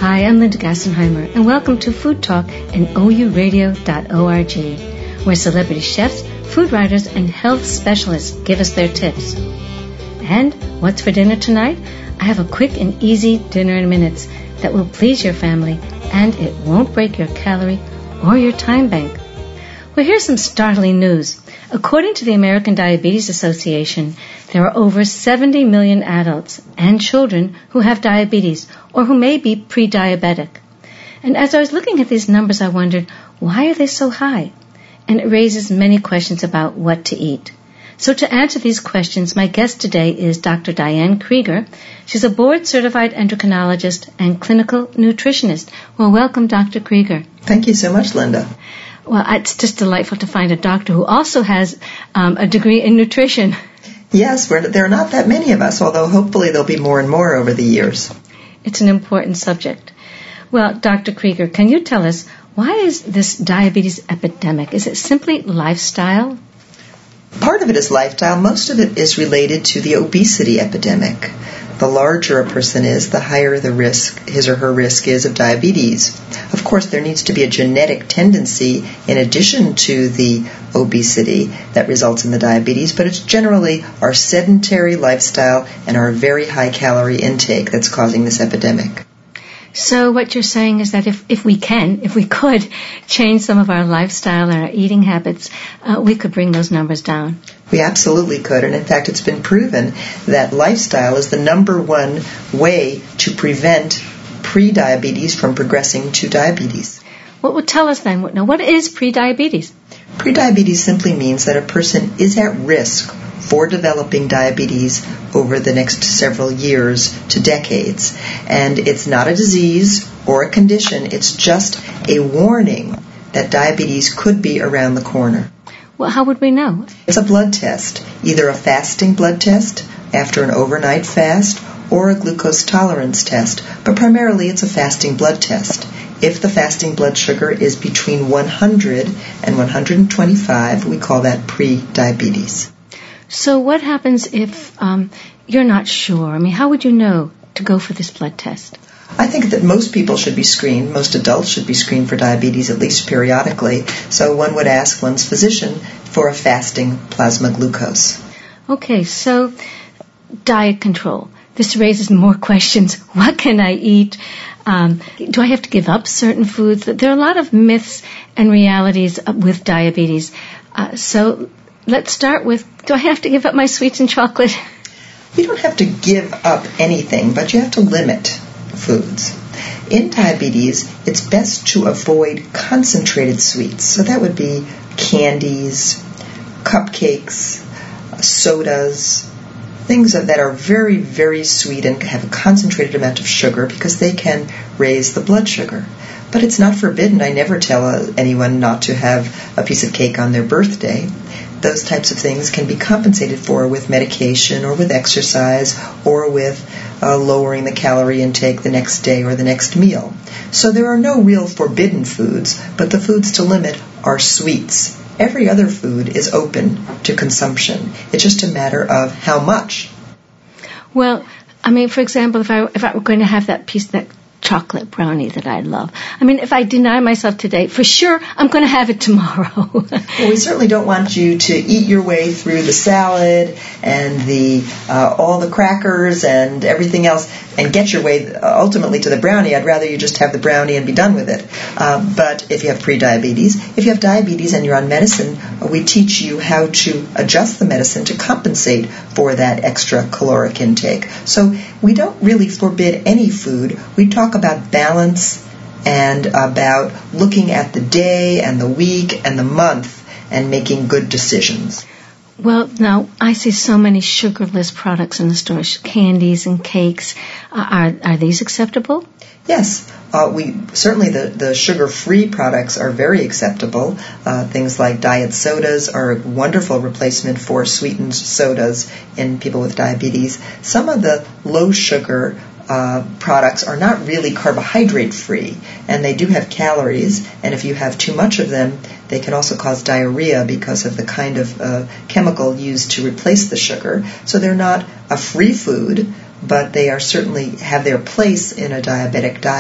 Hi, I'm Linda Gassenheimer, and welcome to Food Talk and OURadio.org, where celebrity chefs, food writers, and health specialists give us their tips. And what's for dinner tonight? I have a quick and easy dinner in minutes that will please your family, and it won't break your calorie or your time bank. Well, here's some startling news. According to the American Diabetes Association, there are over 70 million adults and children who have diabetes or who may be pre-diabetic. And as I was looking at these numbers, I wondered, why are they so high? And it raises many questions about what to eat. So to answer these questions, my guest today is Dr. Diane Krieger. She's a board-certified endocrinologist and clinical nutritionist. Well, welcome, Dr. Krieger. Thank you so much, Linda. Well, it's just delightful to find a doctor who also has a degree in nutrition. Yes, there are not that many of us, although hopefully there'll be more and more over the years. It's an important subject. Well, Dr. Krieger, can you tell us, why is this diabetes epidemic? Is it simply lifestyle? Part of it is lifestyle. Most of it is related to the obesity epidemic. The larger a person is, the higher the risk, his or her risk is of diabetes. Of course, there needs to be a genetic tendency in addition to the obesity that results in the diabetes, but it's generally our sedentary lifestyle and our very high calorie intake that's causing this epidemic. So what you're saying is that if we could change some of our lifestyle and our eating habits, we could bring those numbers down. We absolutely could, and in fact it's been proven that lifestyle is the number one way to prevent pre-diabetes from progressing to diabetes. Well, tell us then, now what is pre-diabetes? Pre-diabetes simply means that a person is at risk for developing diabetes over the next several years to decades. And it's not a disease or a condition, it's just a warning that diabetes could be around the corner. Well, how would we know? It's a blood test, either a fasting blood test after an overnight fast or a glucose tolerance test, but primarily it's a fasting blood test. If the fasting blood sugar is between 100 and 125, we call that pre-diabetes. So what happens if you're not sure? I mean, how would you know to go for this blood test? I think that most people should be screened. Most adults should be screened for diabetes at least periodically. So one would ask one's physician for a fasting plasma glucose. Okay, so diet control. This raises more questions. What can I eat? Do I have to give up certain foods? There are a lot of myths and realities with diabetes. So let's start with, do I have to give up my sweets and chocolate? You don't have to give up anything, but you have to limit foods. In diabetes, it's best to avoid concentrated sweets. So that would be candies, cupcakes, sodas, things that are very, very sweet and have a concentrated amount of sugar because they can raise the blood sugar. But it's not forbidden. I never tell anyone not to have a piece of cake on their birthday. Those types of things can be compensated for with medication or with exercise or with lowering the calorie intake the next day or the next meal. So there are no real forbidden foods, but the foods to limit are sweets. Every other food is open to consumption. It's just a matter of how much. Well, I mean, for example, if I were going to have that chocolate brownie that I love. I mean, if I deny myself today, for sure, I'm going to have it tomorrow. Well, we certainly don't want you to eat your way through the salad and all the crackers and everything else and get your way ultimately to the brownie. I'd rather you just have the brownie and be done with it. But if you have pre-diabetes, if you have diabetes and you're on medicine, we teach you how to adjust the medicine to compensate for that extra caloric intake. So we don't really forbid any food. We talk about balance and about looking at the day and the week and the month and making good decisions. Well, now, I see so many sugarless products in the stores, candies and cakes. Are these acceptable? Yes. Certainly the sugar-free products are very acceptable. Things like diet sodas are a wonderful replacement for sweetened sodas in people with diabetes. Some of the low-sugar products are not really carbohydrate-free, and they do have calories, and if you have too much of them, they can also cause diarrhea because of the kind of chemical used to replace the sugar. So they're not a free food, but they are certainly have their place in a diabetic diet.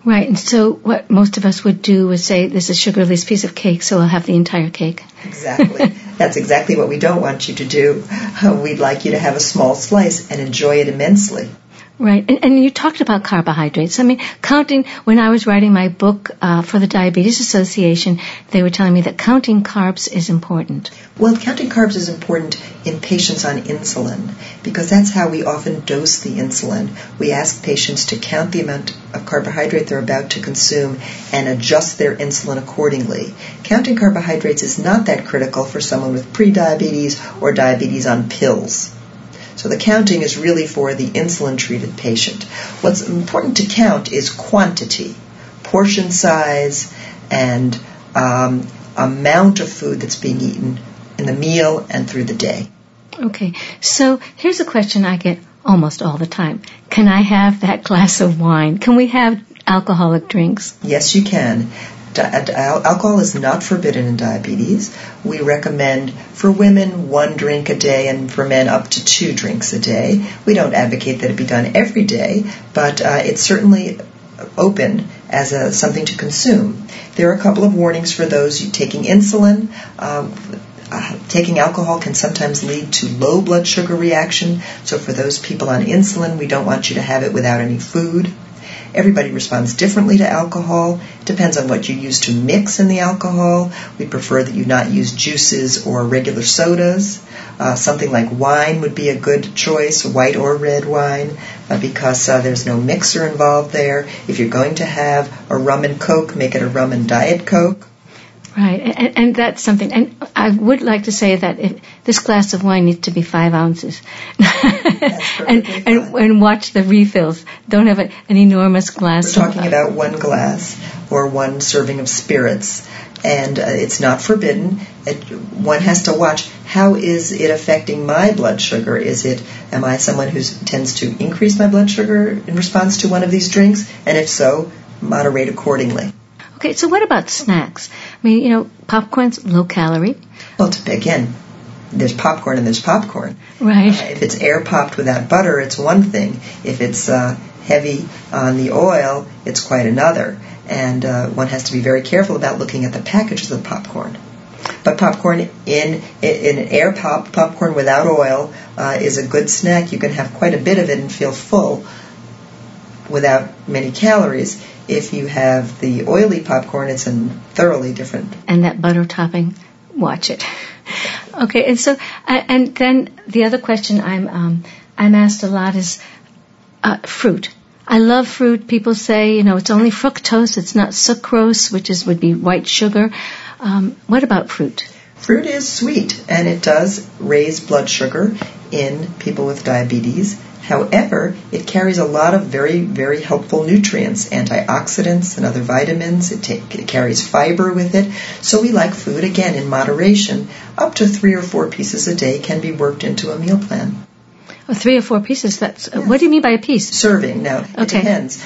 Right, and so what most of us would do is say, this is sugarless piece of cake, so I'll have the entire cake. Exactly. That's exactly what we don't want you to do. We'd like you to have a small slice and enjoy it immensely. Right, and you talked about carbohydrates. I mean, counting, when I was writing my book for the Diabetes Association, they were telling me that counting carbs is important. Well, counting carbs is important in patients on insulin because that's how we often dose the insulin. We ask patients to count the amount of carbohydrate they're about to consume and adjust their insulin accordingly. Counting carbohydrates is not that critical for someone with prediabetes or diabetes on pills. So the counting is really for the insulin-treated patient. What's important to count is quantity, portion size, and amount of food that's being eaten in the meal and through the day. Okay, so here's a question I get almost all the time. Can I have that glass of wine? Can we have alcoholic drinks? Yes, you can. Alcohol is not forbidden in diabetes. We recommend for women 1 drink a day and for men up to 2 drinks a day. We don't advocate that it be done every day, but it's certainly open as something to consume. There are a couple of warnings for those taking insulin. Taking alcohol can sometimes lead to low blood sugar reaction, so for those people on insulin, we don't want you to have it without any food. Everybody responds differently to alcohol. It depends on what you use to mix in the alcohol. We prefer that you not use juices or regular sodas. Something like wine would be a good choice, white or red wine, because there's no mixer involved there. If you're going to have a rum and Coke, make it a rum and Diet Coke. Right, and that's something. And I would like to say that this glass of wine needs to be 5 ounces. and watch the refills. Don't have an enormous glass. We're talking about 1 glass or 1 serving of spirits. And it's not forbidden. One has to watch, how is it affecting my blood sugar? Am I someone who tends to increase my blood sugar in response to one of these drinks? And if so, moderate accordingly. Okay, so what about snacks? I mean, popcorn's low calorie. Well, again, there's popcorn and there's popcorn. Right. If it's air popped without butter, it's one thing. If it's heavy on the oil, it's quite another. And one has to be very careful about looking at the packages of the popcorn. But popcorn in air popcorn without oil is a good snack. You can have quite a bit of it and feel full without many calories. If you have the oily popcorn, it's thoroughly different. And that butter topping, watch it. Okay, and so, and then the other question I'm asked a lot is fruit. I love fruit. People say, it's only fructose, it's not sucrose, which would be white sugar. What about fruit? Fruit is sweet, and it does raise blood sugar in people with diabetes. However, it carries a lot of very, very helpful nutrients, antioxidants and other vitamins. It carries fiber with it. So we like food, again, in moderation. Up to 3 or 4 pieces a day can be worked into a meal plan. Oh, 3 or 4 pieces? Yes. What do you mean by a piece? Serving. Now, it depends.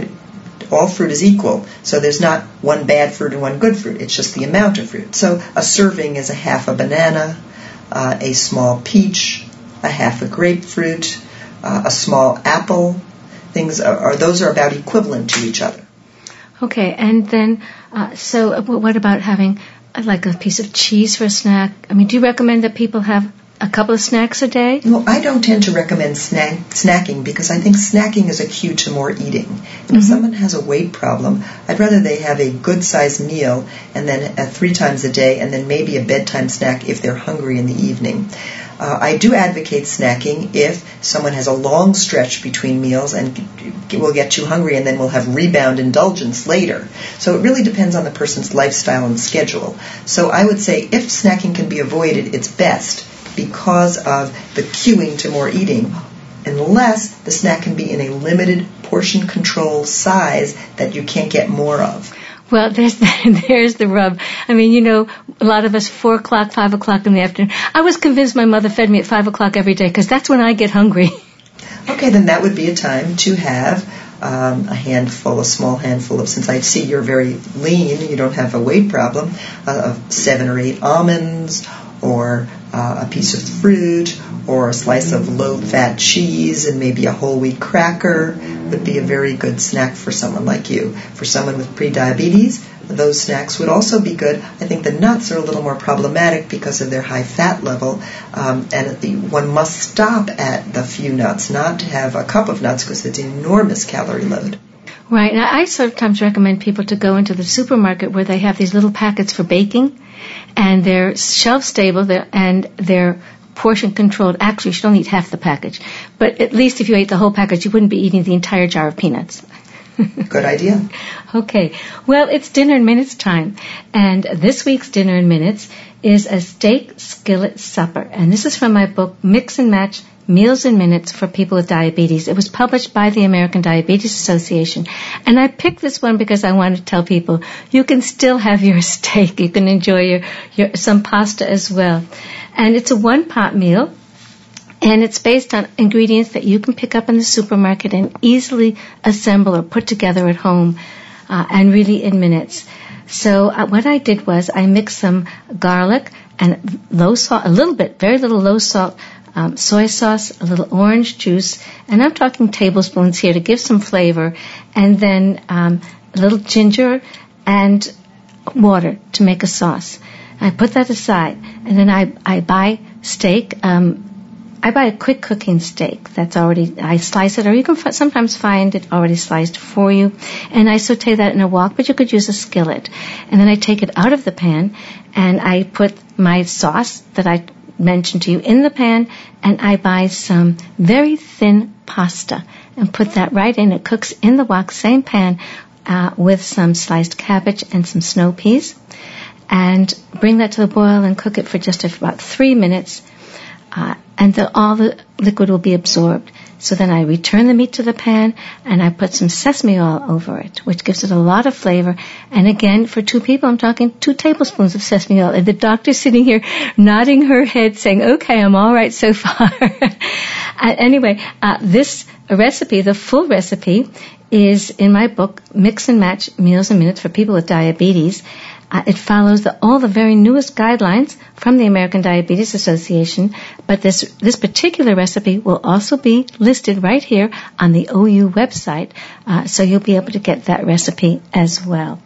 All fruit is equal. So there's not one bad fruit and one good fruit. It's just the amount of fruit. So a serving is a half a banana, a small peach, a half a grapefruit, a small apple. Those are about equivalent to each other. Okay, and then, so what about having like a piece of cheese for a snack? I mean, do you recommend that people have a couple of snacks a day? Well, I don't tend to recommend snacking because I think snacking is a cue to more eating. And if someone has a weight problem, I'd rather they have a good-sized meal and then 3 times a day and then maybe a bedtime snack if they're hungry in the evening. I do advocate snacking if someone has a long stretch between meals and will get too hungry and then will have rebound indulgence later. So it really depends on the person's lifestyle and schedule. So I would say if snacking can be avoided, it's best because of the cueing to more eating, unless the snack can be in a limited portion control size that you can't get more of. Well, there's the rub. I mean, a lot of us 4 o'clock, 5 o'clock in the afternoon. I was convinced my mother fed me at 5 o'clock every day because that's when I get hungry. Okay, then that would be a time to have a small handful of, since I see you're very lean, you don't have a weight problem, of 7 or 8 almonds or a piece of fruit or a slice of low-fat cheese and maybe a whole wheat cracker would be a very good snack for someone like you. For someone with prediabetes, those snacks would also be good. I think the nuts are a little more problematic because of their high fat level, and one must stop at the few nuts, not to have a cup of nuts because it's an enormous calorie load. Right. Now, I sometimes recommend people to go into the supermarket where they have these little packets for baking, and they're shelf-stable and they're portion-controlled. Actually, you should only eat half the package. But at least if you ate the whole package, you wouldn't be eating the entire jar of peanuts. Good idea. Okay. Well, it's Dinner in Minutes time. And this week's Dinner in Minutes is a steak skillet supper. And this is from my book, Mix and Match Meals in Minutes for People with Diabetes. It was published by the American Diabetes Association. And I picked this one because I want to tell people you can still have your steak. You can enjoy your some pasta as well. And it's a one-pot meal. And it's based on ingredients that you can pick up in the supermarket and easily assemble or put together at home, and really in minutes. So what I did was I mixed some garlic and low salt, very little low salt soy sauce, a little orange juice, and I'm talking tablespoons here to give some flavor, and then a little ginger and water to make a sauce. I put that aside, and then I buy steak. I buy a quick cooking steak that's already, I slice it, or you can sometimes find it already sliced for you, and I saute that in a wok, but you could use a skillet. And then I take it out of the pan, and I put my sauce that I mentioned to you in the pan, and I buy some very thin pasta and put that right in. It cooks in the wok, same pan, with some sliced cabbage and some snow peas, and bring that to the boil and cook it for just about 3 minutes. And all the liquid will be absorbed. So then I return the meat to the pan, and I put some sesame oil over it, which gives it a lot of flavor. And again, for 2 people, I'm talking 2 tablespoons of sesame oil. And the doctor's sitting here nodding her head, saying, okay, I'm all right so far. Anyway, this recipe, the full recipe, is in my book, Mix and Match Meals in Minutes for People with Diabetes. It follows all the very newest guidelines from the American Diabetes Association, but this particular recipe will also be listed right here on the OU website, so you'll be able to get that recipe as well.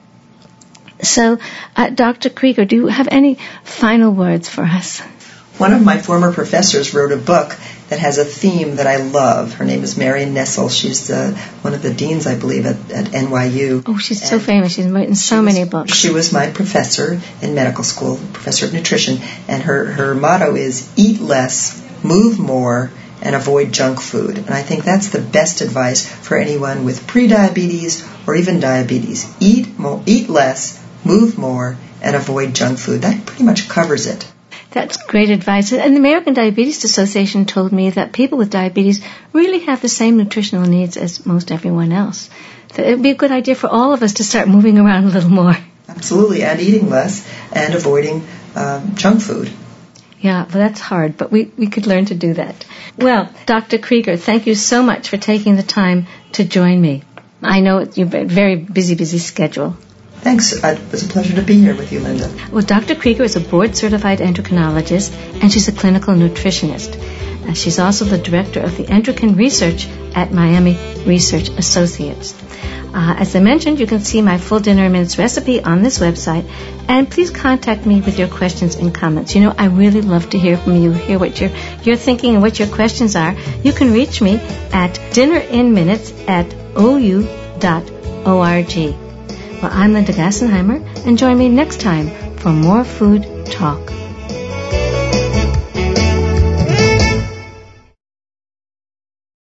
So, Dr. Krieger, do you have any final words for us? One of my former professors wrote a book that has a theme that I love. Her name is Marion Nessel. She's one of the deans, I believe, at NYU. Oh, she's so famous. She's written so many books. She was my professor in medical school, professor of nutrition, and her motto is eat less, move more, and avoid junk food. And I think that's the best advice for anyone with prediabetes or even diabetes. Eat less, move more, and avoid junk food. That pretty much covers it. That's great advice. And the American Diabetes Association told me that people with diabetes really have the same nutritional needs as most everyone else. That it would be a good idea for all of us to start moving around a little more. Absolutely, and eating less and avoiding junk food. Yeah, well, that's hard, but we could learn to do that. Well, Dr. Krieger, thank you so much for taking the time to join me. I know you've a very busy schedule. Thanks. It was a pleasure to be here with you, Linda. Well, Dr. Krieger is a board-certified endocrinologist, and she's a clinical nutritionist. She's also the director of the endocrine research at Miami Research Associates. As I mentioned, you can see my full Dinner in Minutes recipe on this website, and please contact me with your questions and comments. You know, I really love to hear from you, hear what you're thinking and what your questions are. You can reach me at dinnerinminutes@ou.org. Well, I'm Linda Gassenheimer, and join me next time for more Food Talk.